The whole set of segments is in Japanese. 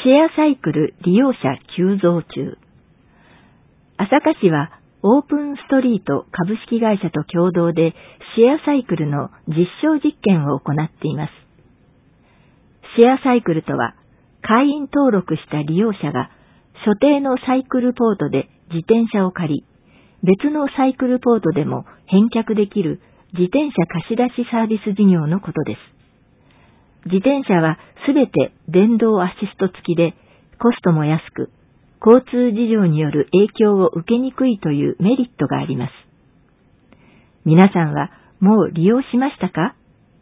シェアサイクル利用者急増中。朝霞市はオープンストリート株式会社と共同でシェアサイクルの実証実験を行っています。シェアサイクルとは、会員登録した利用者が所定のサイクルポートで自転車を借り、別のサイクルポートでも返却できる自転車貸し出しサービス事業のことです。自転車はすべて電動アシスト付きでコストも安く、交通事情による影響を受けにくいというメリットがあります。皆さんはもう利用しましたか？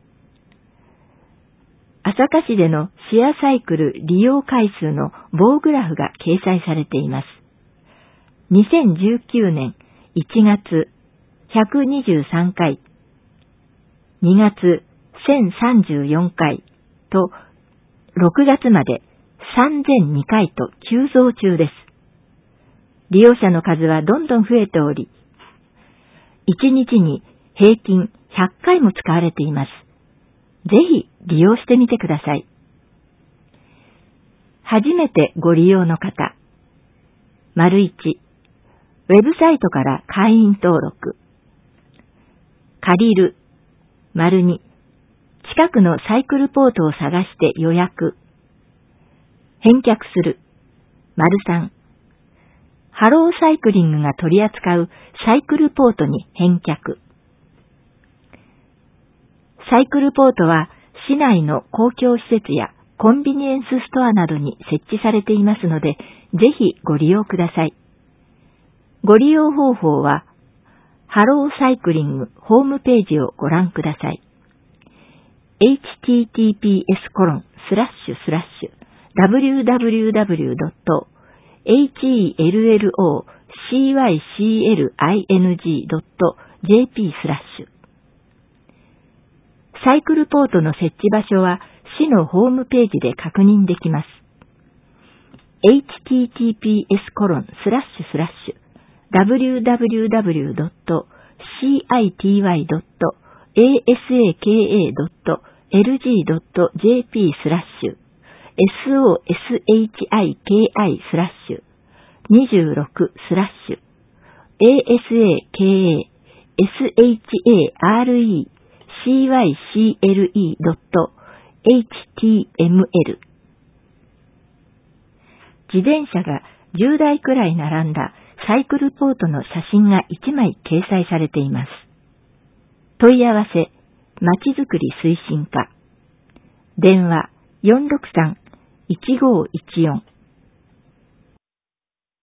朝霞市でのシェアサイクル利用回数の棒グラフが掲載されています。2019年1月123回、2月1034回と6月まで3002回と急増中です。利用者の数はどんどん増えており、1日に平均100回も使われています。ぜひ利用してみてください。初めてご利用の方。1、ウェブサイトから会員登録。借りる。2、近くのサイクルポートを探して予約。返却する。3、ハローサイクリングが取り扱うサイクルポートに返却。サイクルポートは市内の公共施設やコンビニエンスストアなどに設置されていますので、ぜひご利用ください。ご利用方法は、ハローサイクリングホームページをご覧ください。https://www.hellocykling.jp/ サイクルポートの設置場所は市のホームページで確認できます。https://www.asakA.gle.jp/asakale.2006/html 自転車が10台くらい並んだサイクルポートの写真が1枚掲載されています。問い合わせ、まちづくり推進課。電話463-1514